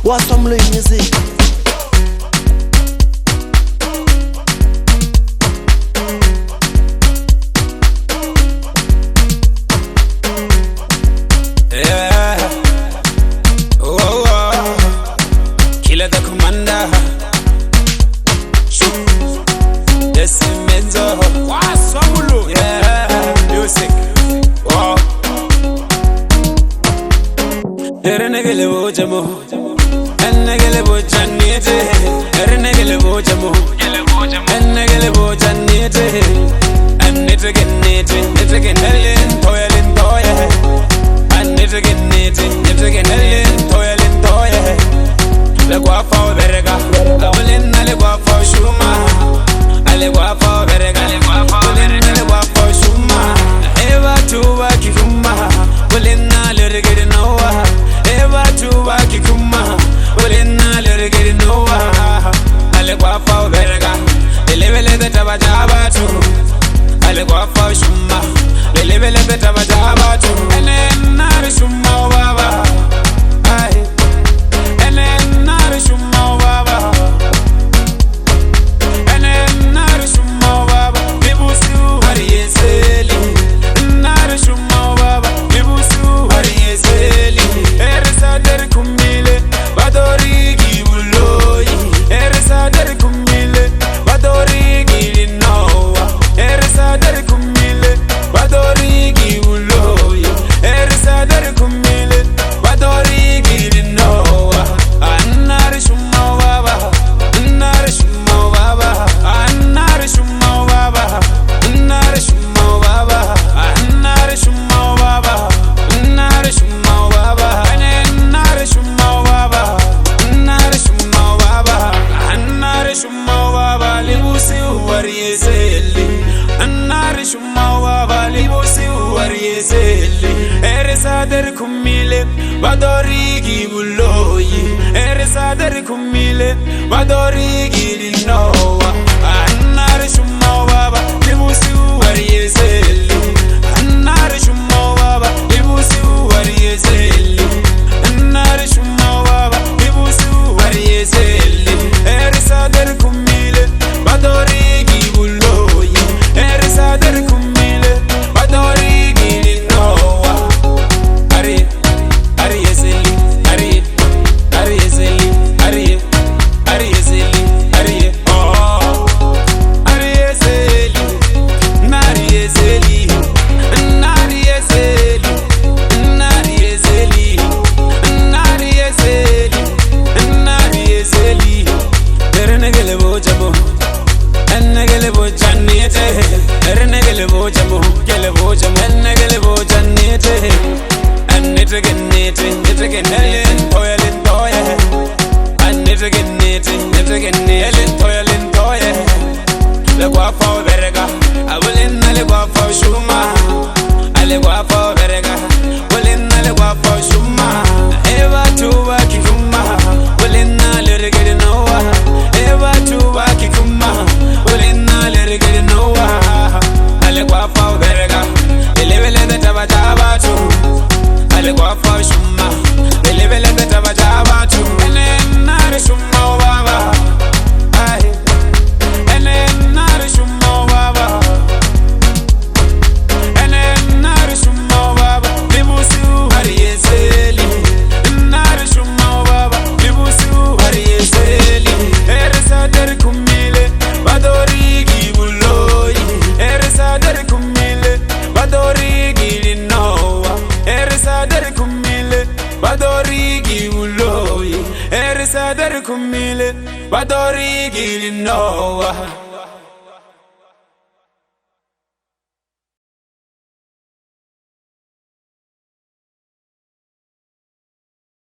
Wasamble music. Killer the commander. Desimenzo. Wasamble. Yeah, music. Wow. Erenegele bojamo. Enegele bojanite. Erenegele bojamo. Enegele bojanite. Ennetegenete. Netegenelen toyelin toye. Ennetegenete. Netegenelen toyelin toye. Le guapo verga. Awlen ale guapo shuma. Ale guapo verga. Ale guapo shuma. Eva tuwa kikuma. Awlen ale regere noa. Eva tuwa kikuma. Awlen ale regere noa. Ale guapo verga. Elevele betaba jaba tu. Ale guapo shuma. Elevele betaba jaba tu. Enen nare shuma baba. Ay. Enen nare shuma baba. Enen nare shuma baba. Bibusu hariyeseli. Nare shuma baba. Bibusu hariyeseli. Eresa der kumile. Badori gibuloyi. Eresa der kumile. Badori gilinowa. Eresa der kumile. Badori gibuloyi. Eresa der kumile. Badori gilinowa. Anare shuma baba. Anare shuma baba. Anare shuma baba. Anare shuma baba. Anare shuma baba. Anare shuma baba. Anare shuma baba. Anare shuma baba. Anare shuma baba. Libusi wariyeseli. Anare shuma baba. Libusi wariyeseli. Eresa der kumile. Badori gibuloyi. Eresa der kumile. Badori gilinowa. Anare shuma baba. Libusi wariyeseli. Anare shuma baba. Libusi wariyeseli. Anare shuma baba. Libusi wariyeseli. Eresa der kumile. Badori gibuloyi. Eresa der kumile. Badori gilinowa. Ari yeseli. Ari yeseli. Ari yeseli. Oh. Ari yeseli. Nari yeseli. Nari yeseli. Nari yeseli. Nari yeseli. Nari yeseli. Erenegele bojamo. Enegele bojanite. Erenegele bojamo. Gele bojamo. Enegele bojanite. Ennetegenete. Netegenelen toyelin toye. Ennetegenete. Netegenelen toyelin toye. Le guapo verga. Awlen ale guapo shuma. Ale guapo verga. Awlen ale guapo shuma. Eva tuwa kikuma. Awlen ale regere noa. Eva tuwa kikuma. Awlen ale regere noa. Ale guapo verga. Elevele betaba jaba tu. Ale guapo shuma. Elevele betaba jaba tu. Enen nare shuma baba. Ay. Enen nare shuma baba. Enen nare shuma baba. Libusu hariyeseli. Nare shuma baba. Libusu hariyeseli. Eresa der kumile. Badori gibuloyi. Eresa der kumile. Badori gilinowa. Eresa der kumile. Badori gibuloyi. Eresa der kumile. Badori gilinowa.